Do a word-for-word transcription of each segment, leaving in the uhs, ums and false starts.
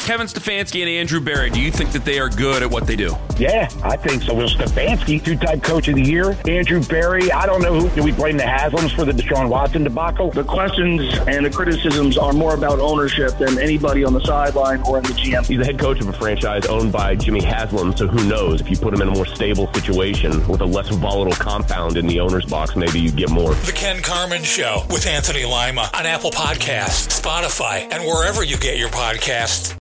Kevin Stefanski and Andrew Berry, do you think that they are good at what they do? Yeah, I think so. Well, Stefanski, two-time coach of the year. Andrew Berry, I don't know who. Do we blame the Haslams for the Deshaun Watson debacle? The questions and the criticisms are more about ownership than anybody on the sideline or in the G M. He's the head coach of a franchise owned by Jimmy Haslam, so who knows? If you put him in a more stable situation with a less volatile compound in the owner's box, maybe you get more. The Ken Carman Show with Anthony Lima on Apple Podcasts, Spotify, and wherever you get your podcasts.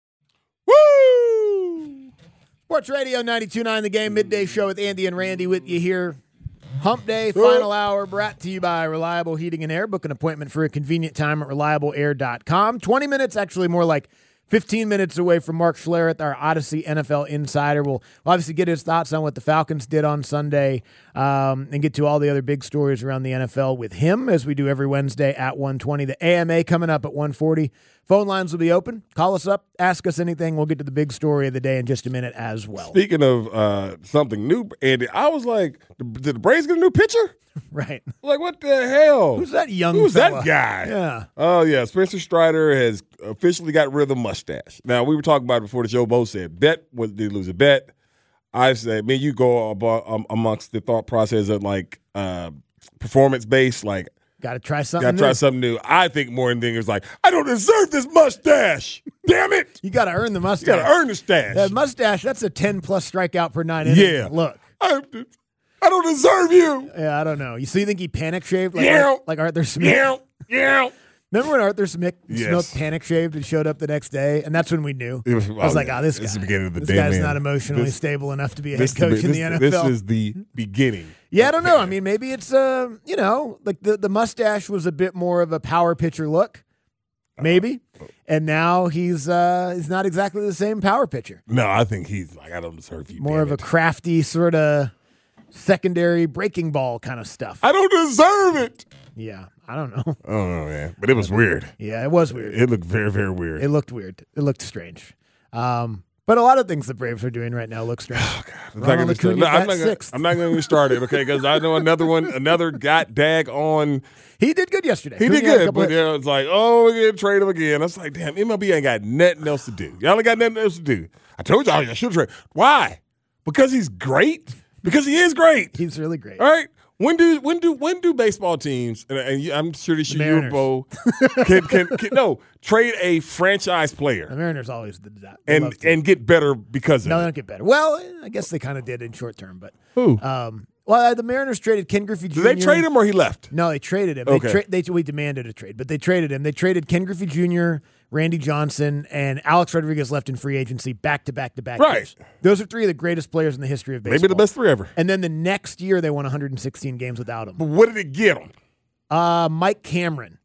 Woo! Sports Radio ninety-two point nine The Game, midday show with Andy and Randy with you here. Hump Day, final hour, brought to you by Reliable Heating and Air. Book an appointment for a convenient time at reliable air dot com. twenty minutes, actually more like fifteen minutes away from Mark Schlereth, our Odyssey N F L insider. We'll obviously get his thoughts on what the Falcons did on Sunday um, and get to all the other big stories around the N F L with him, as we do every Wednesday at one twenty. The A M A coming up at one forty. Phone lines will be open. Call us up. Ask us anything. We'll get to the big story of the day in just a minute as well. Speaking of uh, something new, Andy, I was like, did the Braves get a new pitcher? Right. Like, what the hell? Who's that young Who's fella? that guy? Yeah. Oh, yeah. Spencer Strider has officially got rid of the mustache. Now, we were talking about it before the show. Bo said, bet, what, did he lose a bet? I said, man, you go about, um, amongst the thought process of, like, uh, performance-based, like, got to try something Got to new. try something new. I think more than anything is like, I don't deserve this mustache. Damn it. You got to earn the mustache. You got to earn the stash. That mustache, that's a ten-plus strikeout per nine innings. Yeah. Look. I, I don't deserve you. Yeah, I don't know. You so you think he panic shaved like, Yeah. like, like Arthur Smith? Yeah. Yeah. Remember when Arthur Smith, Yes. Smith panic shaved and showed up the next day? And that's when we knew. It was, I was oh, like, yeah. oh, this guy. This is the beginning of the this day, guy's man. not emotionally This- stable enough to be a head This, coach this, in the N F L. This is the beginning. Yeah, I don't know. I mean, maybe it's, uh, you know, like the, the mustache was a bit more of a power pitcher look, maybe. And now he's uh, he's not exactly the same power pitcher. No, I think he's like, I don't deserve you. More of damn a it. crafty sort of secondary breaking ball kind of stuff. I don't deserve it. Yeah, I don't know. I don't know, man. But it was weird. Yeah, it was weird. It looked very, very weird. It looked weird. It looked strange. Um, but a lot of things the Braves are doing right now look strange. Oh, God. I'm not Ronald gonna start- Acuna no, I'm bat not gonna- sixth. I'm not going to start it, okay? Because I know another one, another got dag on. He did good yesterday. He Acuna did had a good, couple but hits. yeah, it's like, oh, we're going to trade him again. I was like, damn, M L B ain't got nothing else to do. Y'all ain't got nothing else to do. I told y'all I should trade. Why? Because he's great? Because he is great. He's really great. All right. When do when do when do baseball teams and, and you- I'm sure this The you Mariners. Bo can, can, can no trade a franchise The player Mariners always did that. They and love to. and get better because of no, they it. don't get better. Well, I guess they kind of did in short term, but Who? um, well, the Mariners traded Ken Griffey Did Junior they trade him or he left? No, they traded him. Okay. They, tra- they we demanded a trade, but they traded him. They traded Ken Griffey Junior, Randy Johnson, and Alex Rodriguez left in free agency back to back to back. Right. years. Those are three of the greatest players in the history of baseball. Maybe the best three ever. And then the next year they won one hundred sixteen games without him. But what did it get him? Uh, Mike Cameron.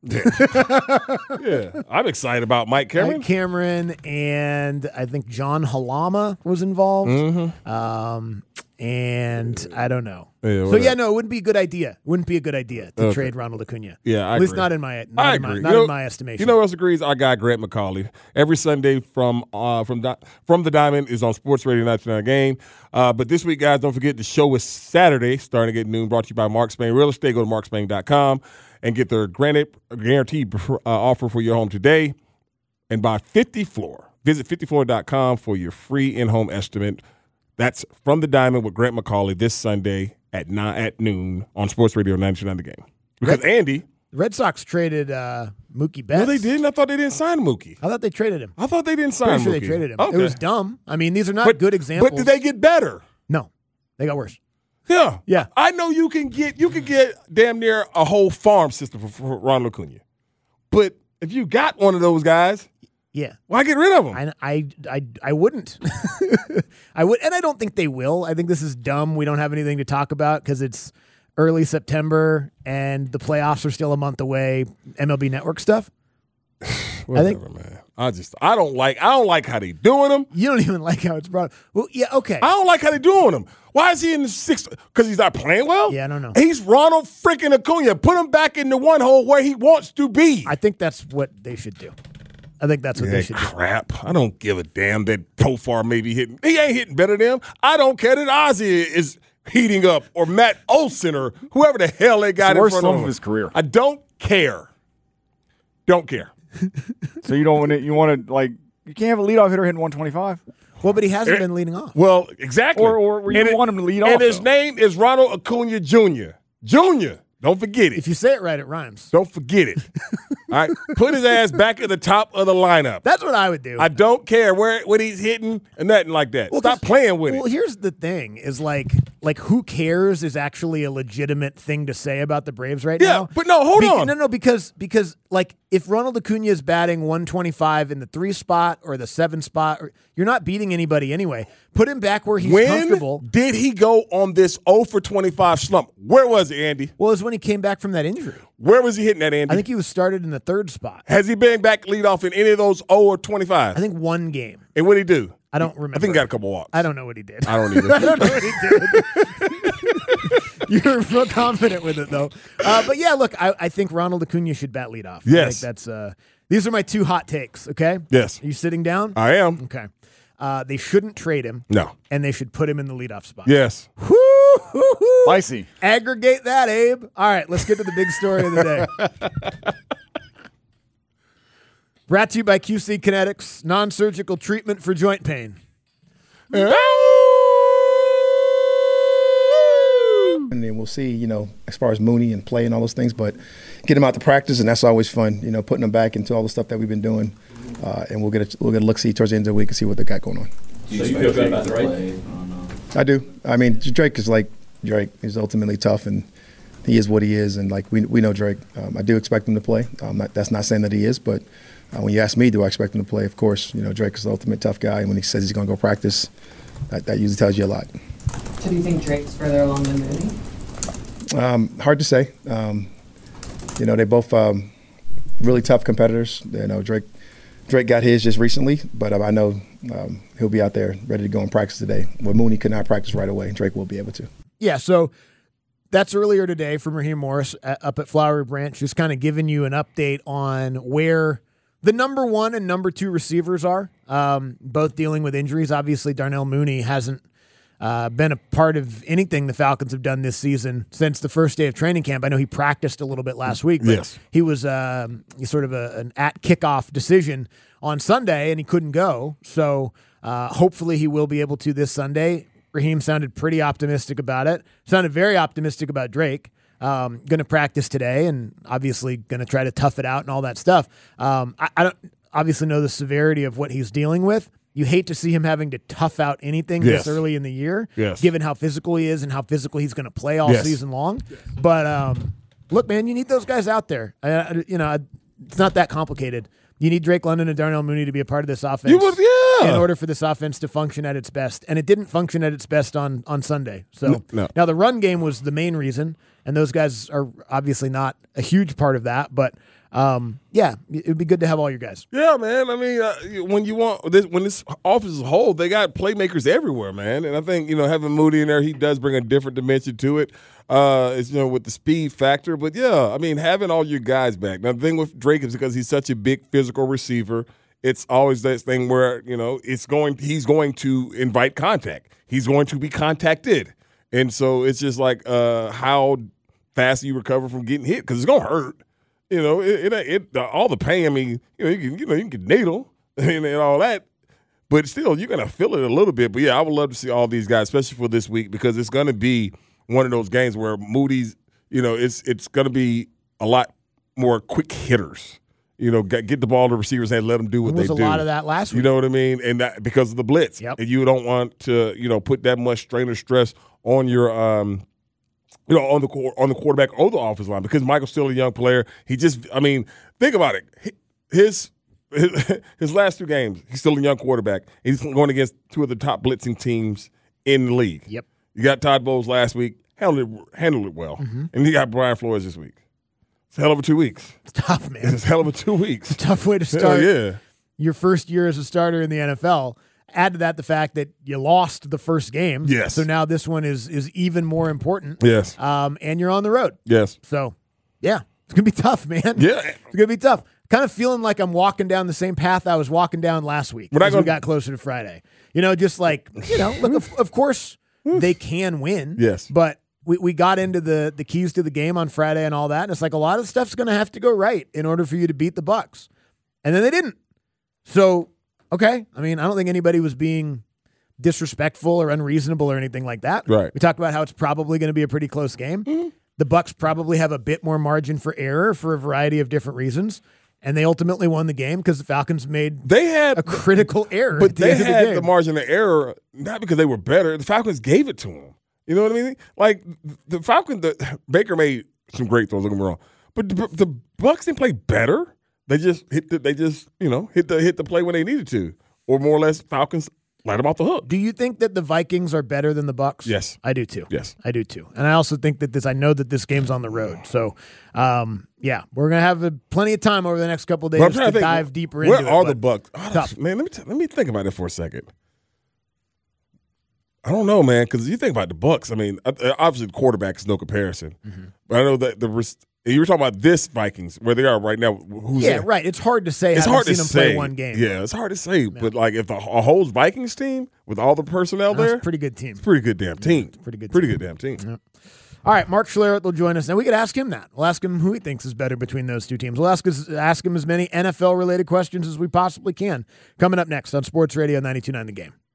Yeah, I'm excited about Mike Cameron. Mike Cameron and I think John Halama was involved. Mm-hmm. Um, and I don't know. Yeah, so whatever. yeah, no, it wouldn't be a good idea. It wouldn't be a good idea to Okay. trade Ronald Acuna. Yeah, I at least agree. not in my not, I in, my, agree. not You know- in my estimation. You know who else agrees? Our guy Grant McCauley. Every Sunday from uh, from Di- from the Diamond is on Sports Radio ninety-nine Game. Uh, but this week, guys, don't forget the show is Saturday, starting at noon. Brought to you by Mark Spain Real Estate. Go to mark spain dot com and get their granted guaranteed uh, offer for your home today. And buy fifty floor. Visit fifty floor dot com for your free in-home estimate. That's From the Diamond with Grant McCauley this Sunday at nine at noon on Sports Radio ninety-nine The Game. Because Red- Andy, The Red Sox traded uh, Mookie Betts. no, they didn't. I thought they didn't sign Mookie. I thought they traded him. I thought they didn't sign Pretty sure Mookie. they traded him. Okay. It was dumb. I mean, these are not but, good examples. But did they get better? No, they got worse. Yeah. Yeah. I know you can get you can get damn near a whole farm system for, for Ronald Acuna. But if you got one of those guys, Yeah. why get rid of them? I, I, I, I wouldn't. I would, and I don't think they will. I think this is dumb. We don't have anything to talk about because it's early September and the playoffs are still a month away. M L B Network stuff. Whatever, I think man. I just I don't like I don't like how they doing them. you don't even like how it's brought. Well, yeah, okay. I don't like how they doing them. Why is he in the sixth? Because he's not playing well? Yeah, I don't know. He's Ronald freaking Acuna. Put him back in the one hole where he wants to be. I think that's what they should do. I think that's what Yeah, they should do. crap. I don't give a damn that Profar may be hitting. He ain't hitting better than him. I don't care that Ozzy is heating up or Matt Olson or whoever the hell they got It's the in worst front slump of of him. his career. I don't care. Don't care. So you don't want to, you want to like You can't have a leadoff hitter hitting one twenty-five. Well, but he hasn't been leading off. Well, exactly. Or, or you and don't it, want him to lead and off. And his though. name is Ronald Acuna Junior Junior Don't forget it. If you say it right, it rhymes. Don't forget it. All right, put his ass back at the top of the lineup. That's what I would do. I don't care where what he's hitting and nothing like that. Well, Stop playing with well, it. here's the thing: is like, like who cares is actually a legitimate thing to say about the Braves right Yeah, now. but no, hold Be- on. No, no, because because like if Ronald Acuna is batting one twenty-five in the three spot or the seven spot, or, you're not beating anybody anyway. Put him back where he's when comfortable. did he go on this oh for twenty-five slump? Where was it, Andy? Well, it's when he came back from that injury. Where was he hitting that, Andy? I think he was started in the third spot. Has he been back lead off in any of those oh or twenty-five? I think one game. And what did he do? I don't remember. I think he got a couple walks. I don't know what he did. I don't either. I don't know what he did. You're real confident with it, though. Uh, but yeah, look, I, I think Ronald Acuna should bat leadoff. I Yes. think that's. Uh, these are my two hot takes. Okay. Yes. Are you sitting down? I am. Okay. Uh, they shouldn't trade him. No. And they should put him in the leadoff spot. Yes. Woo-hoo-hoo. Spicy. Aggregate that, Abe. All right, let's get to the big story of the day. Brought to you by Q C Kinetics, non-surgical treatment for joint pain. And then we'll see, you know, as far as Mooney and play and all those things, but get him out to practice, and that's always fun, you know, putting them back into all the stuff that we've been doing. Uh, and we'll get a, we'll get a look-see towards the end of the week and see what they got going on. Do you, so you feel good about the right? I do. I mean, Drake is like Drake. He's ultimately tough, and he is what he is. And, like, we we know Drake. Um, I do expect him to play. Um, not, that's not saying that he is, but uh, when you ask me, do I expect him to play? Of course, you know, Drake is the ultimate tough guy, and when he says he's going to go practice, that, that usually tells you a lot. So do you think Drake's further along than Mooney? Um, hard to say. Um, you know, they both um, really tough competitors. You know, Drake Drake got his just recently, but I know um, he'll be out there ready to go and practice today. Where Mooney could not practice right away, Drake will be able to. Yeah, so that's earlier today from Raheem Morris at, up at Flowery Branch, just kind of giving you an update on where the number one and number two receivers are, um, both dealing with injuries. Obviously, Darnell Mooney hasn't uh, been a part of anything the Falcons have done this season since the first day of training camp. I know he practiced a little bit last week, but yes. he was um, sort of a, an at kickoff decision on Sunday, and he couldn't go. So uh, hopefully he will be able to this Sunday. Raheem sounded pretty optimistic about it. Sounded very optimistic about Drake. Um, going to practice today, and obviously going to try to tough it out and all that stuff. Um, I, I don't obviously know the severity of what he's dealing with. You hate to see him having to tough out anything yes. this early in the year, yes. given how physical he is and how physical he's going to play all yes. season long. Yes. But um, look, man, you need those guys out there. I, I, you know, it's not that complicated. You need Drake London and Darnell Mooney to be a part of this offense you would, yeah. in order for this offense to function at its best. And it didn't function at its best on, on Sunday. So no, no. Now the run game was the main reason, and those guys are obviously not a huge part of that. But, um, yeah, it would be good to have all your guys. Yeah, man. I mean, uh, when you want this, when this offense is whole, they got playmakers everywhere, man. And I think, you know, having Moody in there, he does bring a different dimension to it. Uh, it's, you know, with the speed factor. But yeah, I mean, having all your guys back. Now the thing with Drake is because he's such a big physical receiver, it's always that thing where, you know, it's going he's going to invite contact. He's going to be contacted. And so it's just like uh, how fast you recover from getting hit, because it's gonna hurt. You know, it, it, it all the pain. I mean, you know, you can you know you can get needle and, and all that, but still you're gonna feel it a little bit. But yeah, I would love to see all these guys, especially for this week, because it's gonna be one of those games where Moody's, you know, it's it's gonna be a lot more quick hitters. You know, get, get the ball to receivers and let them do what there they was do. a lot of that last week. You know what I mean? And that because of the blitz. Yep. And you don't want to, you know, put that much strain or stress on your, um, you know, on the on the quarterback or the offensive line, because Michael's still a young player. He just, I mean, think about it. His his, his last two games, he's still a young quarterback. He's going against two of the top blitzing teams in the league. Yep. You got Todd Bowles last week, handled it, handled it well. Mm-hmm. And you got Brian Flores this week. It's a hell of a two weeks. It's tough, man. It's a hell of a two weeks. It's a tough way to start hell yeah. your first year as a starter in the N F L. Add to that the fact that you lost the first game. Yes. So now this one is is even more important. Yes. Um, and you're on the road. Yes. So, yeah, it's going to be tough, man. Yeah. It's going to be tough. Kind of feeling like I'm walking down the same path I was walking down last week We're not as gonna... we got closer to Friday. You know, just like, you know, look, of, of course they can win. Yes. But we, we got into the, the keys to the game on Friday and all that, and it's like a lot of stuff's going to have to go right in order for you to beat the Bucs. And then they didn't. So Okay. I mean, I don't think anybody was being disrespectful or unreasonable or anything like that. Right. We talked about how it's probably going to be a pretty close game. Mm-hmm. The Bucs probably have a bit more margin for error for a variety of different reasons, and they ultimately won the game because the Falcons made they had a critical error. But at the they end of the had game. the margin of error not because they were better. The Falcons gave it to them. You know what I mean? Like the Falcons, the Baker made some great throws. Don't get me wrong, but the, the Bucs didn't play better. They just hit the, they just you know hit the hit the play when they needed to, or more or less Falcons let them off the hook. Do you think that the Vikings are better than the Bucs? Yes, I do too. Yes, I do too. And I also think that this. I know that this game's on the road, so um, yeah, we're gonna have a, plenty of time over the next couple of days to, to think, dive deeper where into it. Where are but the Bucs? Oh, man, let me t- let me think about it for a second. I don't know, man, because you think about the Bucs. I mean, obviously the quarterback is no comparison, mm-hmm. but I know that the you were talking about this Vikings where they are right now. Who's yeah, there? right. It's hard to say. It's I hard seen to them say. play one game. Yeah, it's hard to say. Yeah. But like, if the a whole Vikings team with all the personnel That's there, a pretty good team. It's a pretty good damn team. It's a pretty good. Pretty team. good damn team. Yep. All right, Mark Schlereth will join us, and we could ask him that. We'll ask him who he thinks is better between those two teams. We'll ask us, ask him as many N F L related questions as we possibly can. Coming up next on Sports Radio ninety-two point nine The Game.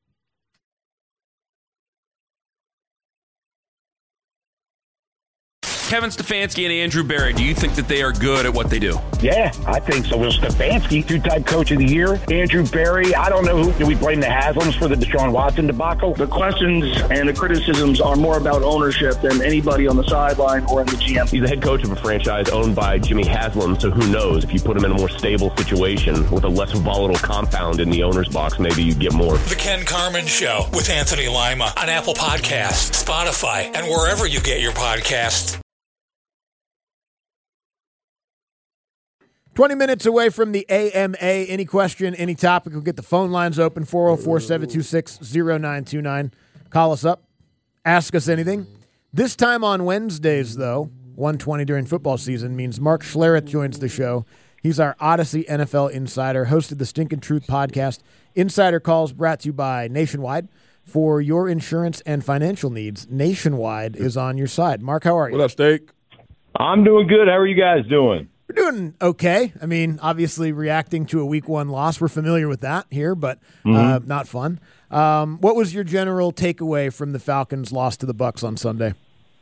Kevin Stefanski and Andrew Berry, do you think that they are good at what they do? Yeah, I think so. Will Stefanski, two-time coach of the year. Andrew Berry, I don't know who. Do we blame the Haslams for the Deshaun Watson debacle? The questions and the criticisms are more about ownership than anybody on the sideline or in the G M. He's the head coach of a franchise owned by Jimmy Haslam, so who knows? If you put him in a more stable situation with a less volatile compound in the owner's box, maybe you get more. The Ken Carman Show with Anthony Lima on Apple Podcasts, Spotify, and wherever you get your podcasts. twenty minutes away from the A M A. Any question, any topic, we'll get the phone lines open, four oh four, seven two six, oh nine two nine. Call us up. Ask us anything. This time on Wednesdays, though, one twenty during football season, means Mark Schlereth joins the show. He's our Odyssey N F L insider, hosted the Stinkin' Truth podcast. Insider Calls brought to you by Nationwide. For your insurance and financial needs, Nationwide is on your side. Mark, how are you? What up, Steak? I'm doing good. How are you guys doing? We're doing okay. I mean, obviously reacting to a week one loss. We're familiar with that here, but mm-hmm. uh, not fun. Um, what was your general takeaway from the Falcons' loss to the Bucs on Sunday?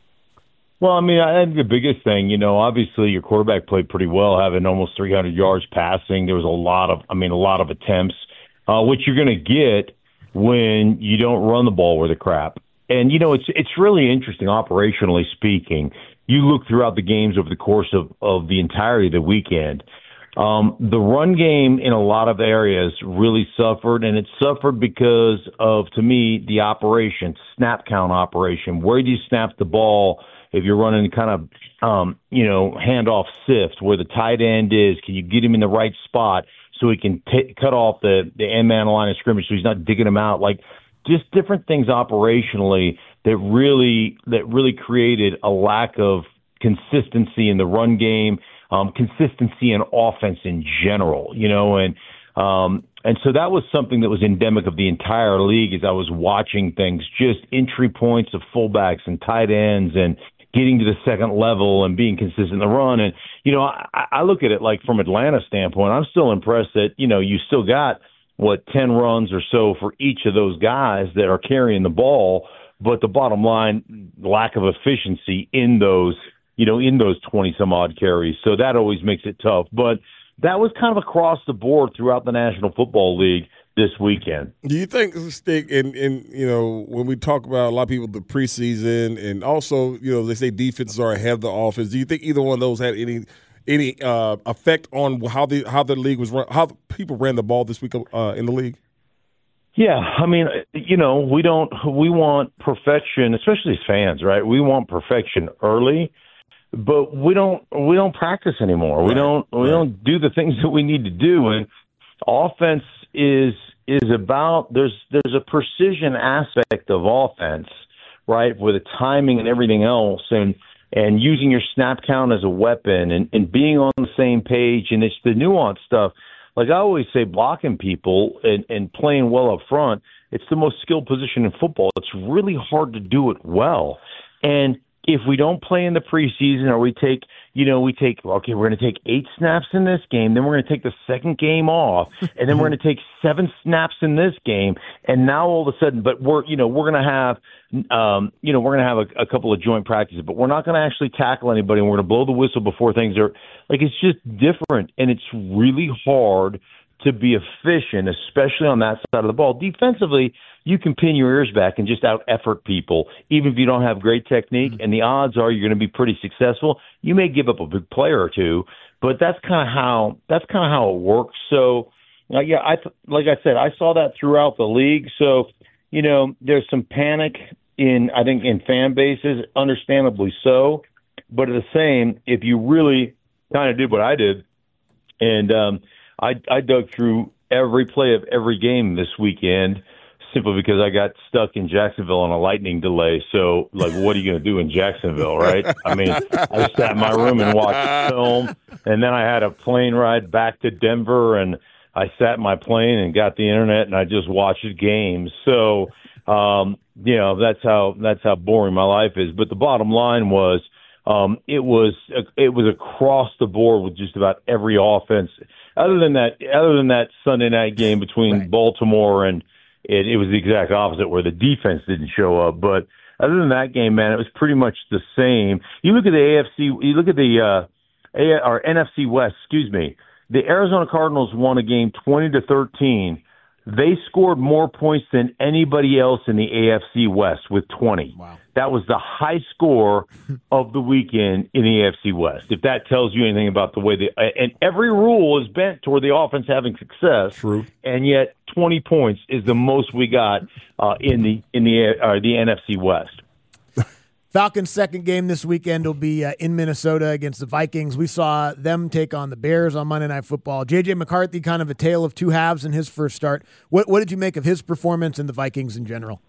Well, I mean, I think the biggest thing, you know, obviously your quarterback played pretty well, having almost three hundred yards passing. There was a lot of, I mean, a lot of attempts, uh, which you're going to get when you don't run the ball worth a crap. And, you know, it's it's really interesting, operationally speaking. You look throughout the games over the course of, of the entirety of the weekend. Um, the run game in a lot of areas really suffered, and it suffered because of, to me, the operation, snap count operation. Where do you snap the ball if you're running kind of, um, you know, handoff sift, where the tight end is? Can you get him in the right spot so he can t- cut off the, the end-man line of scrimmage so he's not digging him out? Like, just different things operationally that really that really created a lack of consistency in the run game, um, consistency in offense in general, you know, and um, and so that was something that was endemic of the entire league as I was watching things, just entry points of fullbacks and tight ends and getting to the second level and being consistent in the run. And, you know, I, I look at it like from Atlanta standpoint, I'm still impressed that, you know, you still got, what, ten runs or so for each of those guys that are carrying the ball. But the bottom line, lack of efficiency in those, you know, in those twenty some odd carries. So that always makes it tough. But that was kind of across the board throughout the National Football League this weekend. Do you think, Stick, and, and you know, when we talk about a lot of people, the preseason, and also, you know, they say defenses are ahead of the offense, do you think either one of those had any any uh, effect on how the how the league was run, how people ran the ball this week uh, in the league? Yeah, I mean, you know, we don't we want perfection, especially as fans, right? We want perfection early, but we don't we don't practice anymore. Right. We don't we right. don't do the things that we need to do. And offense is is about there's there's a precision aspect of offense, right, with the timing and everything else, and and using your snap count as a weapon, and, and being on the same page, and it's the nuanced stuff. Like I always say, blocking people and, and playing well up front, it's the most skilled position in football. It's really hard to do it well. And if we don't play in the preseason or we take, you know, we take, okay, we're going to take eight snaps in this game, then we're going to take the second game off, and then we're going to take seven snaps in this game, and now all of a sudden, but we're, you know, we're going to have, um, you know, we're going to have a, a couple of joint practices, but we're not going to actually tackle anybody, and we're going to blow the whistle before things are, like, it's just different, and it's really hard to be efficient, especially on that side of the ball. Defensively, you can pin your ears back and just out-effort people, even if you don't have great technique, and the odds are you're going to be pretty successful. You may give up a big player or two, but that's kind of how that's kind of how it works. So, uh, yeah, I th- like I said, I saw that throughout the league. So, you know, there's some panic in, I think, in fan bases, understandably so. But at the same, if you really kind of did what I did, and um, I, I dug through every play of every game this weekend, simply because I got stuck in Jacksonville on a lightning delay. So, like, what are you going to do in Jacksonville, right? I mean, I sat in my room and watched film, and then I had a plane ride back to Denver, and I sat in my plane and got the internet, and I just watched games. So, um, you know, that's how that's how boring my life is. But the bottom line was, um, it was it was across the board with just about every offense. Other than that, other than that Sunday night game between right. Baltimore and It, it was the exact opposite, where the defense didn't show up. But other than that game, man, it was pretty much the same. You look at the A F C, you look at the uh, A, or N F C West, excuse me. The Arizona Cardinals won a game twenty to thirteen. They scored more points than anybody else in the A F C West with twenty. Wow. That was the high score of the weekend in the A F C West. If that tells you anything about the way they – and every rule is bent toward the offense having success. True. And yet twenty points is the most we got uh, in the in the uh, the N F C West. Falcons' second game this weekend will be uh, in Minnesota against the Vikings. We saw them take on the Bears on Monday Night Football. J J McCarthy, kind of a tale of two halves in his first start. What, what did you make of his performance and the Vikings in general?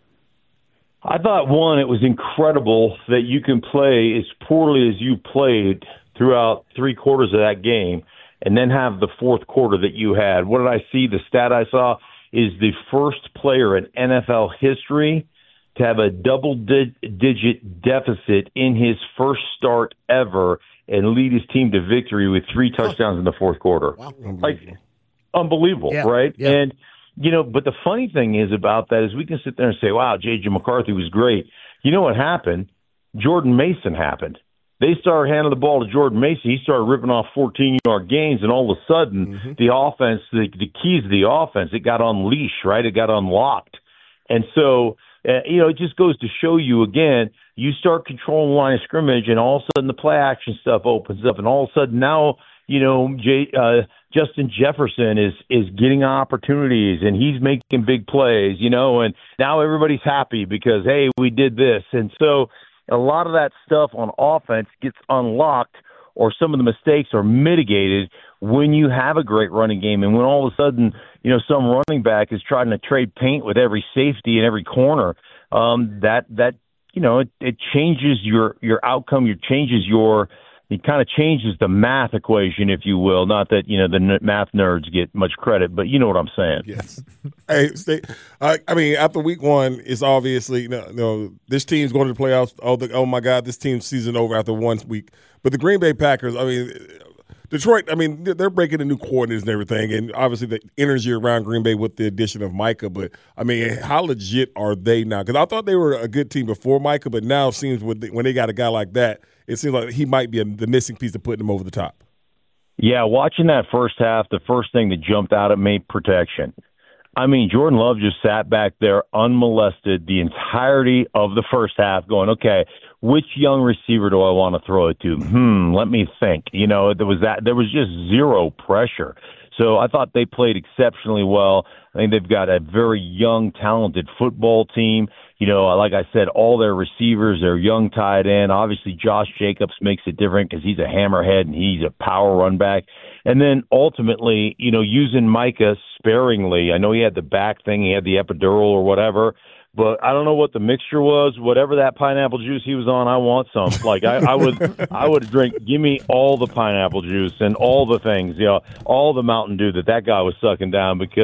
I thought, one, it was incredible that you can play as poorly as you played throughout three quarters of that game and then have the fourth quarter that you had. What did I see? The stat I saw is the first player in N F L history to have a double-digit deficit in his first start ever and lead his team to victory with three touchdowns in the fourth quarter. Wow. Like, unbelievable, yeah, right? Yeah. And, you know, but the funny thing is about that is we can sit there and say, wow, J J McCarthy was great. You know what happened? Jordan Mason happened. They started handing the ball to Jordan Mason. He started ripping off fourteen-yard gains, and all of a sudden, mm-hmm. the offense, the, the keys to the offense, it got unleashed, right? It got unlocked. And so, uh, you know, it just goes to show you, again, you start controlling the line of scrimmage, and all of a sudden the play action stuff opens up, and all of a sudden now, you know, Jay, uh, Justin Jefferson is is getting opportunities, and he's making big plays, you know, and now everybody's happy because, hey, we did this. And so a lot of that stuff on offense gets unlocked, or some of the mistakes are mitigated when you have a great running game, and when all of a sudden, you know, some running back is trying to trade paint with every safety in every corner. Um, that that you know, it, it changes your your outcome. It changes your it kind of changes the math equation, if you will. Not that, you know, the n- math nerds get much credit, but you know what I'm saying. Yes. Hey, stay, uh, I mean, after week one, it's obviously, you know, you know, this team's going to the playoffs. Oh, the, oh my God, this team's season over after one week. But the Green Bay Packers, I mean, Detroit, I mean, they're breaking in new coordinators and everything, and obviously the energy around Green Bay with the addition of Micah. But, I mean, how legit are they now? Because I thought they were a good team before Micah, but now it seems when they, when they got a guy like that, it seems like he might be a, the missing piece of putting them over the top. Yeah, watching that first half, the first thing that jumped out at me, protection. I mean, Jordan Love just sat back there unmolested the entirety of the first half going, okay, which young receiver do I want to throw it to? Hmm, let me think. You know, there was that. There was just zero pressure. So I thought they played exceptionally well. I think they've got a very young, talented football team. You know, like I said, all their receivers, they're young tight end. Obviously, Josh Jacobs makes it different because he's a hammerhead and he's a power run back. And then ultimately, you know, using Micah sparingly. I know he had the back thing, he had the epidural or whatever, but I don't know what the mixture was. Whatever that pineapple juice he was on, I want some. Like I, I would, I would drink. Give me all the pineapple juice and all the things, you know, all the Mountain Dew that that guy was sucking down, because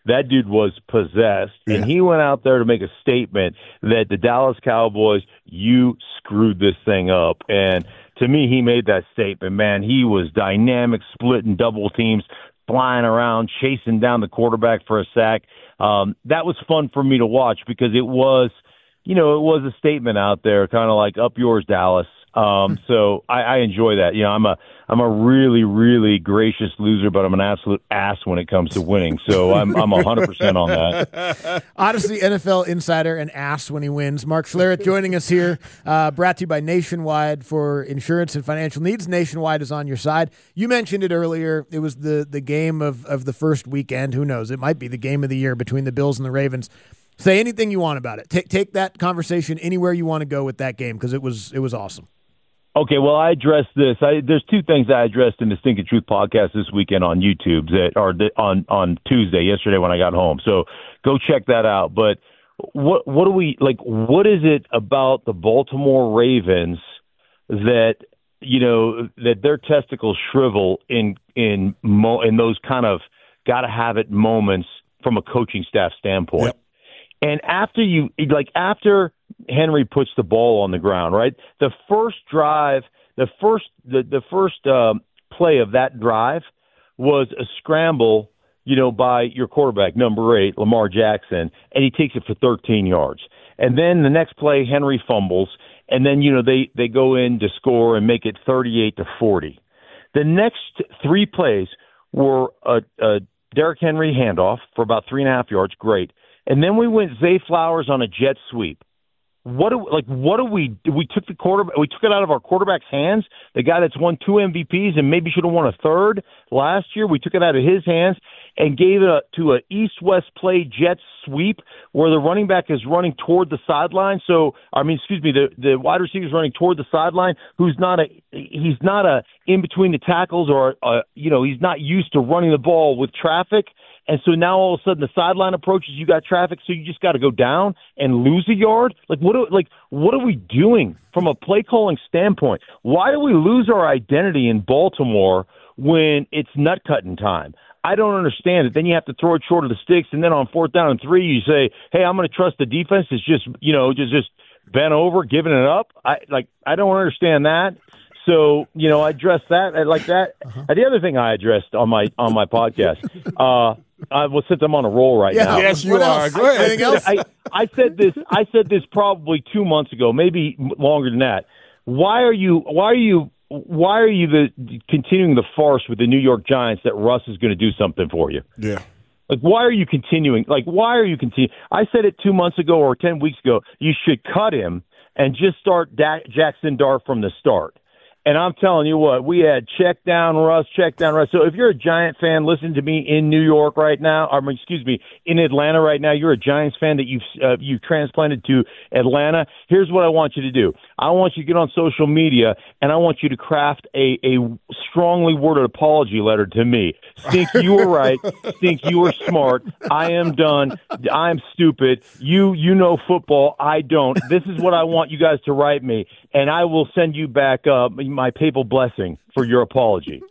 that dude was possessed, yeah. and he went out there to make a statement that the Dallas Cowboys, you screwed this thing up. And to me, he made that statement. Man, he was dynamic, splitting double teams, flying around, chasing down the quarterback for a sack. Um, that was fun for me to watch because it was, you know, it was a statement out there, kind of like up yours, Dallas. Um, so I, I enjoy that. You know, I'm a I'm a really, really gracious loser, but I'm an absolute ass when it comes to winning. So I'm I'm one hundred percent on that. Odyssey N F L insider and ass when he wins. Mark Schlereth joining us here, uh, brought to you by Nationwide for insurance and financial needs. Nationwide is on your side. You mentioned it earlier. It was the the game of, of the first weekend. Who knows? It might be the game of the year between the Bills and the Ravens. Say anything you want about it. Take take that conversation anywhere you want to go with that game because it was it was awesome. Okay, well, I addressed this. I, there's two things I addressed in the Stinking Truth podcast this weekend on YouTube that are on on Tuesday, yesterday when I got home. So go check that out. But what what do we like? What is it about the Baltimore Ravens that you know that their testicles shrivel in in mo, in those kind of gotta have it moments from a coaching staff standpoint? Yep. And after you like after. Henry puts the ball on the ground, right? The first drive, the first the, the first uh, play of that drive was a scramble, you know, by your quarterback, number eight, Lamar Jackson, and he takes it for thirteen yards. And then the next play, Henry fumbles, and then, you know, they, they go in to score and make it thirty-eight to forty. The next three plays were a, a Derrick Henry handoff for about three and a half yards, great. And then we went Zay Flowers on a jet sweep. What do like? What do we? We took the quarterback. We took it out of our quarterback's hands. The guy that's won two M V Ps and maybe should have won a third last year. We took it out of his hands and gave it a, to an east-west play jet sweep where the running back is running toward the sideline. So I mean, excuse me, the the wide receiver is running toward the sideline. Who's not a he's not a in between the tackles or a, you know he's not used to running the ball with traffic. And so now all of a sudden the sideline approaches, you got traffic, so you just got to go down and lose a yard. Like what? Are, like what are we doing from a play calling standpoint? Why do we lose our identity in Baltimore when it's nut cutting time? I don't understand it. Then you have to throw it short of the sticks, and then on fourth down and three, you say, "Hey, I'm going to trust the defense." It's just you know just just bent over, giving it up. I like I don't understand that. So, you know, I addressed that I like that. Uh-huh. The other thing I addressed on my on my podcast, uh, I will since I'm on a roll right yeah, now. Yes, you are. Go ahead. Anything else? I, I said this. I said this probably two months ago, maybe longer than that. Why are you? Why are you? Why are you the continuing the farce with the New York Giants that Russ is going to do something for you? Yeah. Like, why are you continuing? Like, why are you continuing? I said it two months ago or ten weeks ago. You should cut him and just start da- Jackson Dart from the start. And I'm telling you what, we had check down Russ, check down Russ. So if you're a Giant fan, listen to me in New York right now, or excuse me, in Atlanta right now, you're a Giants fan that you've uh, you've transplanted to Atlanta. Here's what I want you to do. I want you to get on social media, and I want you to craft a, a strongly worded apology letter to me. Think you were right. Think you were smart. I am done. I'm stupid. You you know football. I don't. This is what I want you guys to write me, and I will send you back uh, my papal blessing for your apology.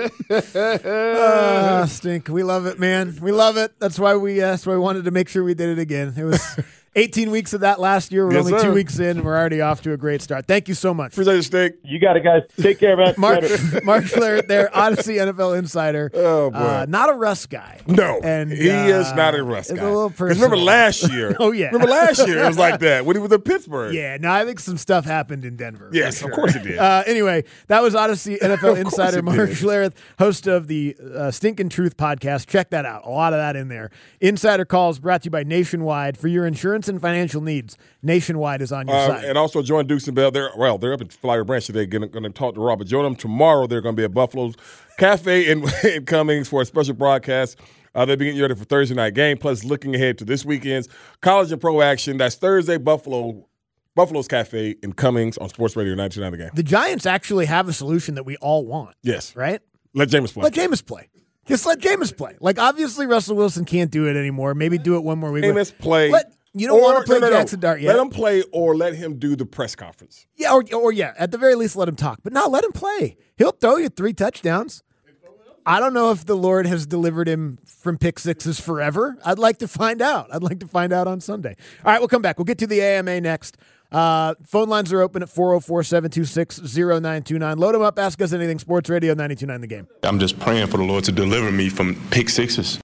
uh, stink. We love it, man. We love it. That's why we uh, that's why we wanted to make sure we did it again. It was eighteen weeks of that last year. We're yes, only sir. two weeks in, and we're already off to a great start. Thank you so much. Appreciate it, Stink. You got it, guys. Take care, man. Mark, Mark Schlereth there, Odyssey N F L insider. Oh, boy. Uh, not a Russ guy. No, and he uh, is not a Russ it's guy. a little personal. Remember last year? oh, yeah. Remember last year? It was like that when he was in Pittsburgh. Yeah, no, I think some stuff happened in Denver. Yes, sure. of course it did. Uh, anyway, that was Odyssey N F L insider Mark did. Schlereth, host of the uh, Stinkin' Truth podcast. Check that out. A lot of that in there. Insider Calls brought to you by Nationwide. For your insurance and financial needs, Nationwide is on your Uh, side. and also join Dukes and Bell. They're well, they're up at Flyer Branch today. Going to talk to Robert. Join them tomorrow. They're going to be at Buffalo's Cafe in, in Cummings for a special broadcast. Uh, they'll be getting you ready for Thursday night game. Plus, looking ahead to this weekend's college and pro action. That's Thursday, Buffalo. Buffalo's Cafe in Cummings on Sports Radio ninety-two point nine The Game. The Giants actually have a solution that we all want. Yes. Right? Let Jameis play. Let Jameis play. Just let Jameis play. Like, obviously, Russell Wilson can't do it anymore. Maybe do it one more week. Jameis play. Let, you don't or, want to play no, no, no. Jackson Dart yet. Let him play or let him do the press conference. Yeah, or, or yeah, at the very least, let him talk. But no, let him play. He'll throw you three touchdowns. I don't know if the Lord has delivered him from pick sixes forever. I'd like to find out. I'd like to find out on Sunday. All right, we'll come back. We'll get to the A M A next. Uh, phone lines are open at four oh four, seven two six, oh nine two nine. Load them up. Ask us anything. Sports Radio ninety-two point nine The Game. I'm just praying for the Lord to deliver me from pick sixes.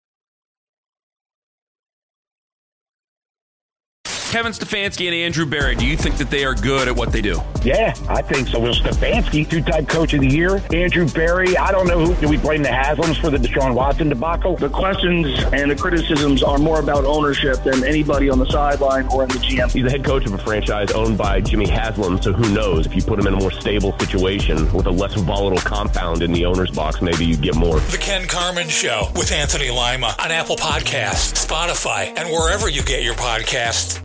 Kevin Stefanski and Andrew Berry, do you think that they are good at what they do? Yeah, I think so. Will Stefanski, two-time coach of the year. Andrew Berry, I don't know who. Do we blame the Haslams for the Deshaun Watson debacle? The questions and the criticisms are more about ownership than anybody on the sideline or in the G M. He's the head coach of a franchise owned by Jimmy Haslam, so who knows? If you put him in a more stable situation with a less volatile compound in the owner's box, maybe you get more. The Ken Carman Show with Anthony Lima on Apple Podcasts, Spotify, and wherever you get your podcasts.